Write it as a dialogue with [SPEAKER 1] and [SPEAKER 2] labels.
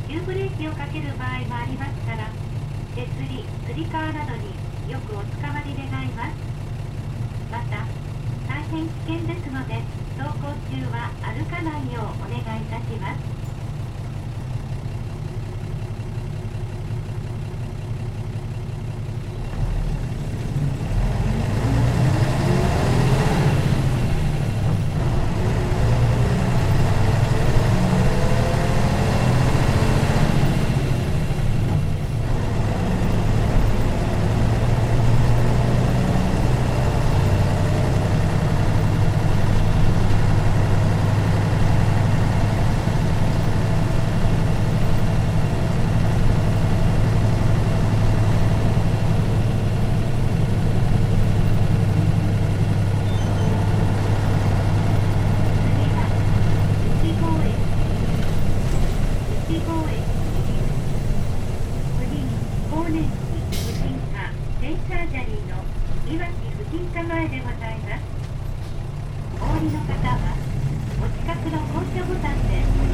[SPEAKER 1] 急ブレーキをかける場合もありますから、手すり、つり革などによくお使わり願います。また、大変危険ですので、走行中は歩かないようお願いいたします。いわき婦人科前でございます。お降りの方はお近くの降車ボタンで